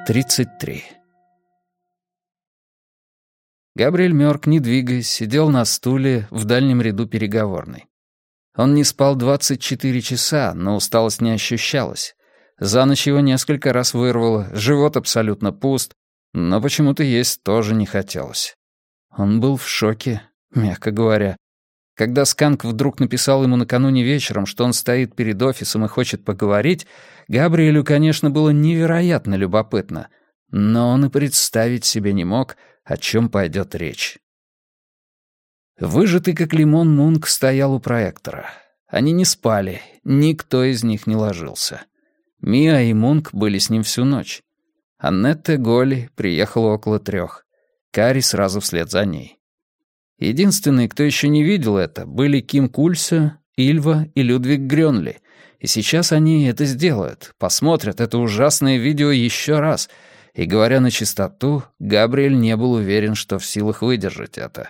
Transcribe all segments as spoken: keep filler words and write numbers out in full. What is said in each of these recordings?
тридцать три. Габриэль Мёрк, не двигаясь, сидел на стуле в дальнем ряду переговорной. Он не спал двадцать четыре часа, но усталость не ощущалась. За ночь его несколько раз вырвало, живот абсолютно пуст, но почему-то есть тоже не хотелось. Он был в шоке, мягко говоря. Когда Сканк вдруг написал ему накануне вечером, что он стоит перед офисом и хочет поговорить, Габриэлю, конечно, было невероятно любопытно, но он и представить себе не мог, о чем пойдет речь. Выжатый как лимон Мунк стоял у проектора. Они не спали, никто из них не ложился. Миа и Мунк были с ним всю ночь. Аннетте Голли приехала около трех. Кари сразу вслед за ней. Единственные, кто еще не видел это, были Ким Кульсе, Ильва и Людвиг Грёнли. И сейчас они это сделают, посмотрят это ужасное видео еще раз. И, говоря на чистоту, Габриэль не был уверен, что в силах выдержать это.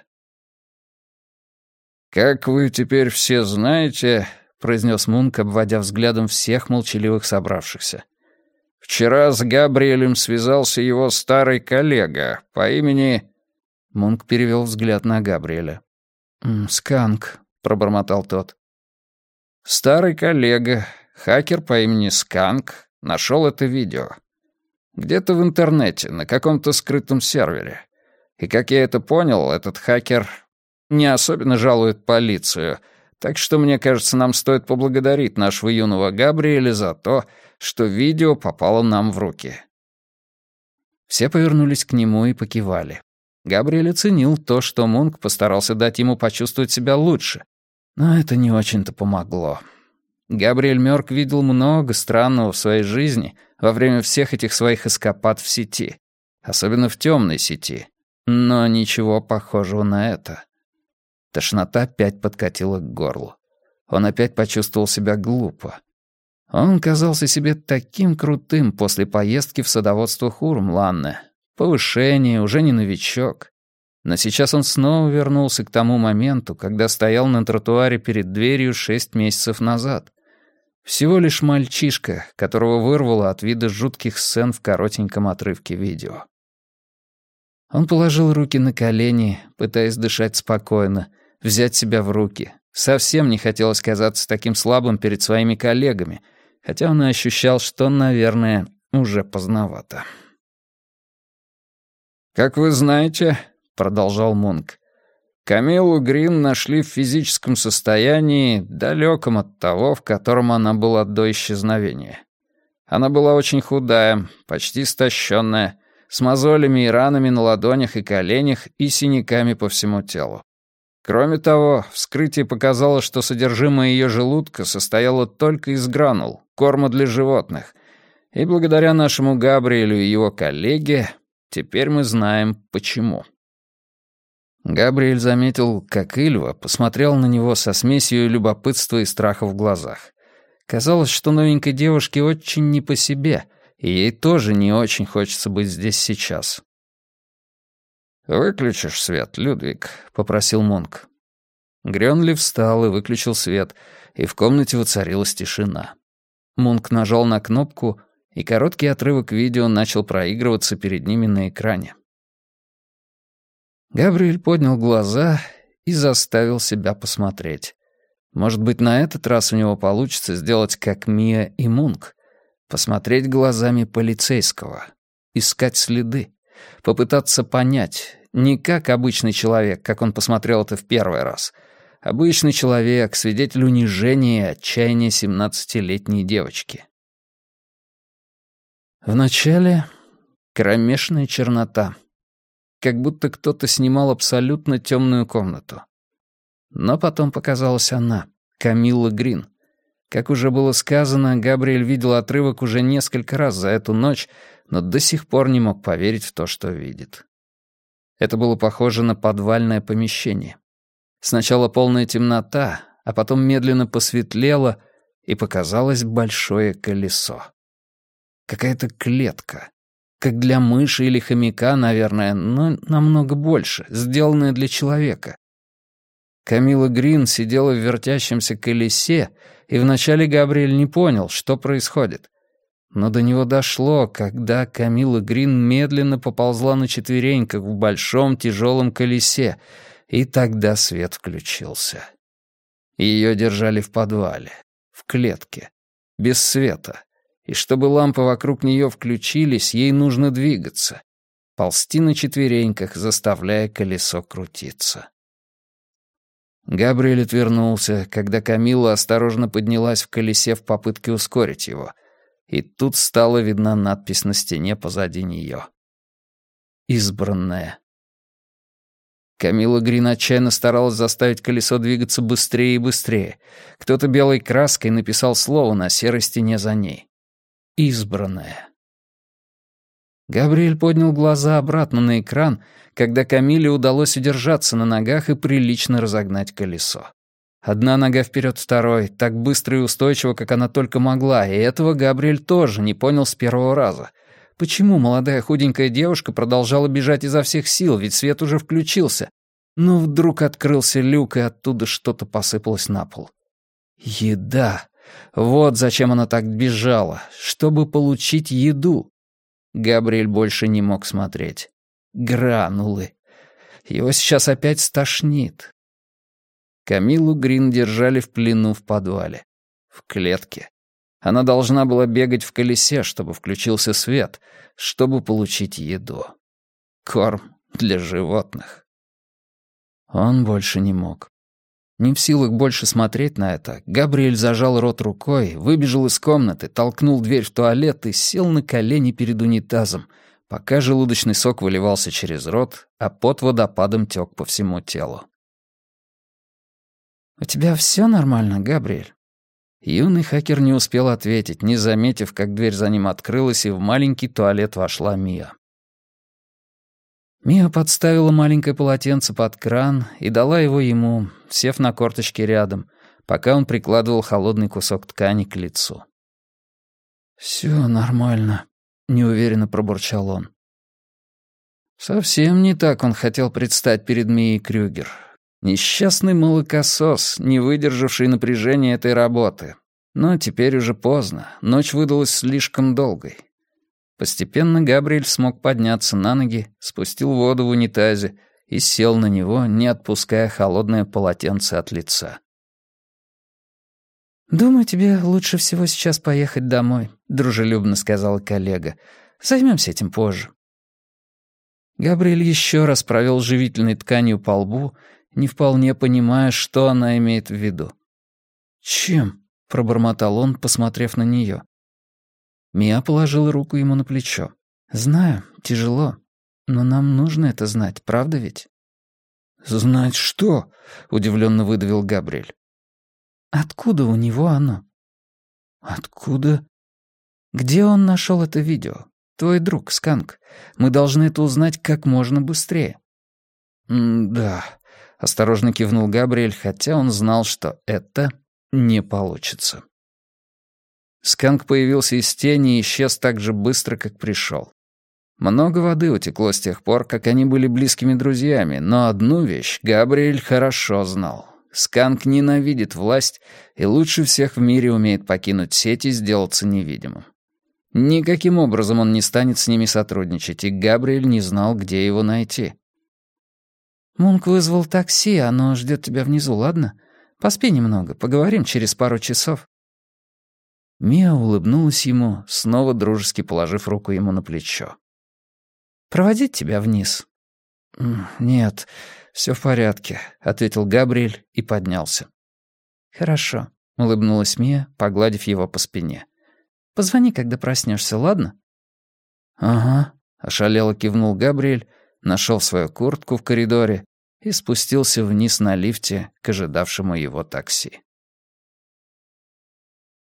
«Как вы теперь все знаете», — произнес Мунк, обводя взглядом всех молчаливых собравшихся, «вчера с Габриэлем связался его старый коллега по имени...» Мунк перевел взгляд на Габриэля. «Сканк», — пробормотал тот. «Старый коллега, хакер по имени Сканк, нашел это видео. Где-то в интернете, на каком-то скрытом сервере. И, как я это понял, этот хакер не особенно жалует полицию, так что, мне кажется, нам стоит поблагодарить нашего юного Габриэля за то, что видео попало нам в руки». Все повернулись к нему и покивали. Габриэль оценил то, что Мунк постарался дать ему почувствовать себя лучше. Но это не очень-то помогло. Габриэль Мёрк видел много странного в своей жизни во время всех этих своих эскапад в сети. Особенно в темной сети. Но ничего похожего на это. Тошнота опять подкатила к горлу. Он опять почувствовал себя глупо. Он казался себе таким крутым после поездки в садоводство Хурмланне. Повышение, уже не новичок. Но сейчас он снова вернулся к тому моменту, когда стоял на тротуаре перед дверью шесть месяцев назад. Всего лишь мальчишка, которого вырвало от вида жутких сцен в коротеньком отрывке видео. Он положил руки на колени, пытаясь дышать спокойно, взять себя в руки. Совсем не хотелось казаться таким слабым перед своими коллегами, хотя он и ощущал, что, наверное, уже поздновато. «Как вы знаете, — продолжал Мунк, — Камиллу Грин нашли в физическом состоянии, далеком от того, в котором она была до исчезновения. Она была очень худая, почти истощенная, с мозолями и ранами на ладонях и коленях и синяками по всему телу. Кроме того, вскрытие показало, что содержимое ее желудка состояло только из гранул, корма для животных, и благодаря нашему Габриэлю и его коллеге теперь мы знаем, почему». Габриэль заметил, как Ильва посмотрел на него со смесью любопытства и страха в глазах. Казалось, что новенькой девушке очень не по себе, и ей тоже не очень хочется быть здесь сейчас. «Выключишь свет, Людвиг?» — попросил Мунк. Грёнли встал и выключил свет, и в комнате воцарилась тишина. Мунк нажал на кнопку, и короткий отрывок видео начал проигрываться перед ними на экране. Габриэль поднял глаза и заставил себя посмотреть. Может быть, на этот раз у него получится сделать как Миа и Мунк. Посмотреть глазами полицейского. Искать следы. Попытаться понять. Не как обычный человек, как он посмотрел это в первый раз. Обычный человек, свидетель унижения и отчаяния семнадцатилетней девочки. Вначале кромешная чернота. Как будто кто-то снимал абсолютно темную комнату. Но потом показалась она, Камилла Грин. Как уже было сказано, Габриэль видел отрывок уже несколько раз за эту ночь, но до сих пор не мог поверить в то, что видит. Это было похоже на подвальное помещение. Сначала полная темнота, а потом медленно посветлело, и показалось большое колесо. Какая-то клетка. Как для мыши или хомяка, наверное, но намного больше, сделанная для человека. Камилла Грин сидела в вертящемся колесе, и вначале Габриэль не понял, что происходит. но до него дошло, когда Камилла Грин медленно поползла на четвереньках в большом тяжелом колесе, и тогда свет включился. Ее держали в подвале, в клетке, без света, и чтобы лампы вокруг нее включились, ей нужно двигаться, ползти на четвереньках, заставляя колесо крутиться. Габриэль отвернулся, когда Камилла осторожно поднялась в колесе в попытке ускорить его, и тут стала видна надпись на стене позади нее. «Избранная». Камилла Грин отчаянно старалась заставить колесо двигаться быстрее и быстрее. Кто-то белой краской написал слово на серой стене за ней. «Избранная». Габриэль поднял глаза обратно на экран, когда Камилле удалось удержаться на ногах и прилично разогнать колесо. Одна нога вперед второй, так быстро и устойчиво, как она только могла, и этого Габриэль тоже не понял с первого раза. Почему молодая худенькая девушка продолжала бежать изо всех сил, ведь свет уже включился? Но вдруг открылся люк, и оттуда что-то посыпалось на пол. Еда. Вот зачем она так бежала, чтобы получить еду. Габриэль больше не мог смотреть. Гранулы. Его сейчас опять стошнит. Камиллу Грин держали в плену в подвале. В клетке. Она должна была бегать в колесе, чтобы включился свет, чтобы получить еду. Корм для животных. Он больше не мог. Не в силах больше смотреть на это, Габриэль зажал рот рукой, выбежал из комнаты, толкнул дверь в туалет и сел на колени перед унитазом, пока желудочный сок выливался через рот, а пот водопадом тек по всему телу. «У тебя все нормально, Габриэль?» Юный хакер не успел ответить, не заметив, как дверь за ним открылась, и в маленький туалет вошла Мия. Мия подставила маленькое полотенце под кран и дала его ему, сев на корточки рядом, пока он прикладывал холодный кусок ткани к лицу. «Все нормально», — неуверенно пробурчал он. Совсем не так он хотел предстать перед Мией Крюгер. Несчастный молокосос, не выдержавший напряжения этой работы. Но теперь уже поздно, ночь выдалась слишком долгой. Постепенно Габриэль смог подняться на ноги, спустил воду в унитазе и сел на него, не отпуская холодное полотенце от лица. «Думаю, тебе лучше всего сейчас поехать домой», — дружелюбно сказала коллега. «Займемся этим позже». Габриэль еще раз провел живительной тканью по лбу, не вполне понимая, что она имеет в виду. «Чем?» — пробормотал он, посмотрев на нее. Мия положила руку ему на плечо. «Знаю, тяжело, но нам нужно это знать, правда ведь?» «Знать что?» — удивленно выдавил Габриэль. «Откуда у него оно?» «Откуда?» «Где он нашел это видео? Твой друг, Сканк. Мы должны это узнать как можно быстрее». «Да», — осторожно кивнул Габриэль, хотя он знал, что это не получится. Сканк появился из тени и исчез так же быстро, как пришел. Много воды утекло с тех пор, как они были близкими друзьями, но одну вещь Габриэль хорошо знал. Сканк ненавидит власть и лучше всех в мире умеет покинуть сеть и сделаться невидимым. Никаким образом он не станет с ними сотрудничать, и Габриэль не знал, где его найти. «Мунк вызвал такси, оно ждет тебя внизу, ладно? Поспи немного, поговорим через пару часов». Мия улыбнулась ему, снова дружески положив руку ему на плечо. «Проводить тебя вниз?» «Нет, все в порядке», — ответил Габриэль и поднялся. «Хорошо», — улыбнулась Мия, погладив его по спине. «Позвони, когда проснешься, ладно?» «Ага», — ошалело кивнул Габриэль, нашел свою куртку в коридоре и спустился вниз на лифте к ожидавшему его такси.